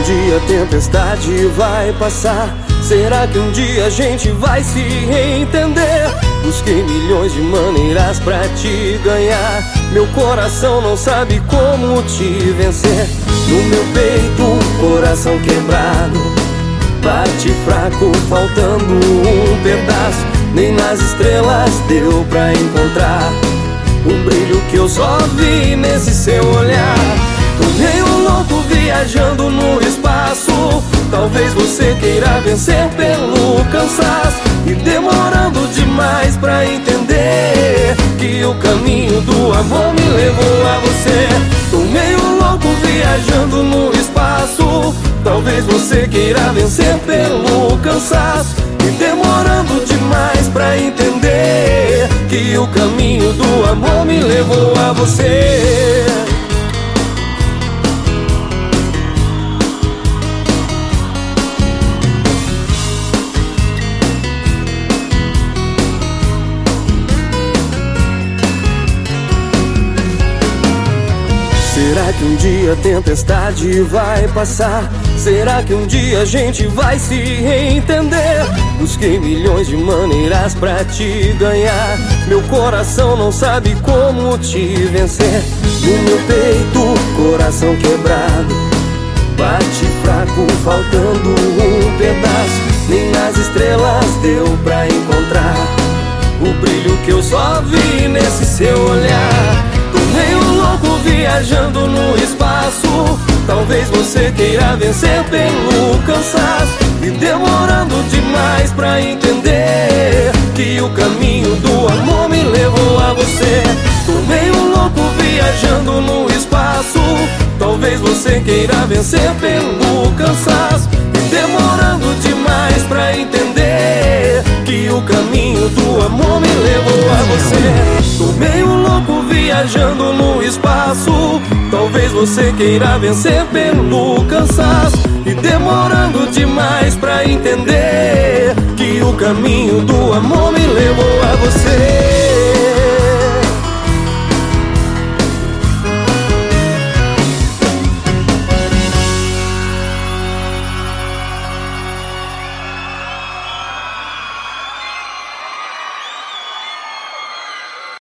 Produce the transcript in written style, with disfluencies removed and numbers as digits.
dia a tempestade vai passar? Será que um dia a gente vai se entender? Busquei milhões de maneiras pra te ganhar. Meu coração não sabe como te vencer. No meu peito, coração quebrado, bate fraco, faltando um pedaço. Nem nas estrelas deu pra encontrar o brilho que eu só vi nesse seu olhar. Tô meio louco viajando no espaço. Talvez você queira vencer pelo cansaço e demorando demais pra entender que o caminho do amor me levou a você. Tô meio louco viajando no espaço. Talvez você queira vencer pelo cansaço e demorando demais pra entender que o caminho do amor me levou a você. Será que um dia a tempestade vai passar? Será que um dia a gente vai se entender? Busquei milhões de maneiras pra te ganhar. Meu coração não sabe como te vencer. No meu peito, coração quebrado, bate fraco, faltando um pedaço. Nem nas estrelas deu pra encontrar o brilho que eu só vi nesse seu olhar. Tô meio louco viajando no espaço. Talvez você queira vencer pelo cansaço e demorando demais pra entender que o caminho do amor me levou a você. Tô meio louco viajando no espaço. Talvez você queira vencer pelo cansaço e demorando demais pra entender que o caminho do amor me levou a você. Tô meio louco viajando no espaço. Talvez você queira vencer pelo cansaço e demorando demais pra entender que o caminho do amor me levou a você.